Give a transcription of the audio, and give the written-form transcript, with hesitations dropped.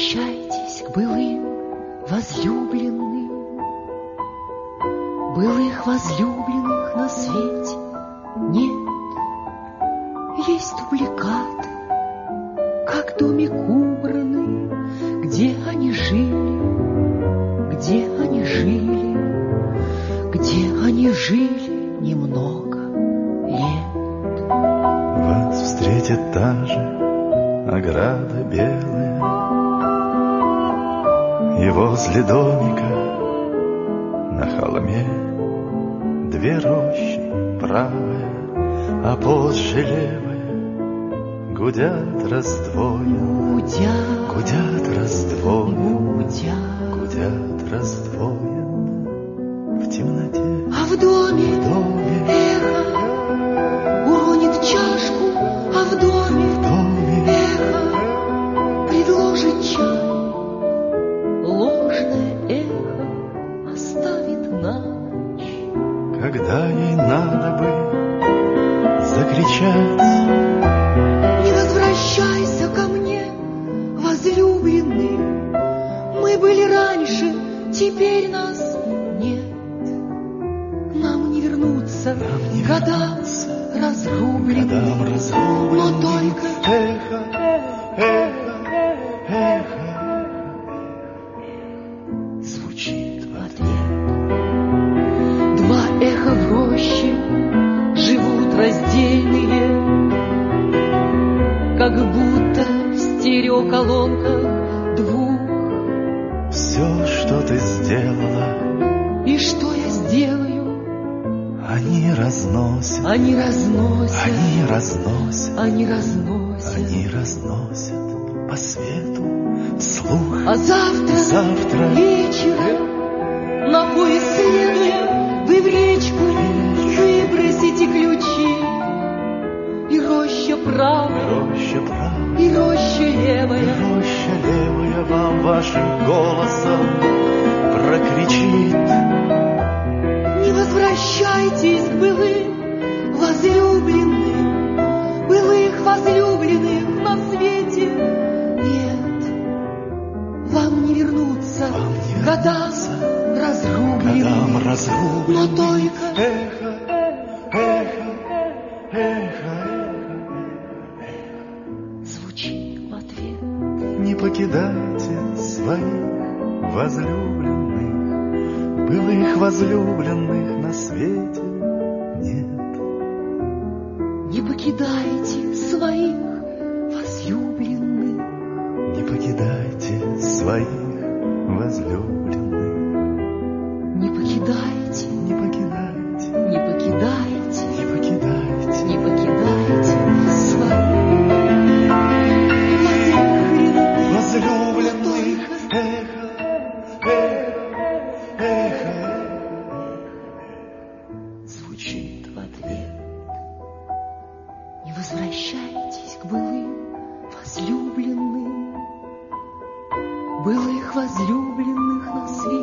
возвращайтесь к былым возлюбленным. Былых возлюбленных на свете нет. Есть дубликаты, как домик убранный, где они жили, где они жили, где они жили немного лет. Вас встретит та же ограда белая, и возле домика на холме две рощи, правая, а позже левая, гудят раздвоенно, гудят раздвоенно, гудят раздвоенно в темноте. А в доме эхо уронит чашку, а в доме эхо предложит чай. Ложное эхо оставит на ночь. Когда ей надо бы закричать: не возвращайся ко мне, возлюбленный. Мы были раньше, теперь нас нет. Нам не вернуться к годам разрубленным, но только эхо, эхо, эхо звучит в ответ. два эха в роще живут раздельные, как будто в стереоколонках двух. Все, что ты сделала, И что я сделаю? они разносят, Они разносят, они разносят, они разносят. они разносят по свету вслух. А завтра вечером, на поезд следуя, вы в речку выбросите ключи. И роща правая, и роща левая, роща левая вам вашим голосом прокричит: не возвращайтесь к былым возлюбленным. Былых возлюбленных на свете нет. Вам не вернуться к годам разрубленным, но только эхо, эхо, эхо, звучит в ответ. не покидайте своих возлюбленных, былых возлюбленных на свете нет. Не покидайте своих возлюбленных, Не покидайте своих возлюбленных, не покидайте, не покидайте, не покидайте, не покидайте, не покидайте своих возлюбленных. возлюбленных. Эхо, эхо, эхо Звучит в ответ. Не возвращайтесь к былым возлюбленным. Былых возлюбленных на свете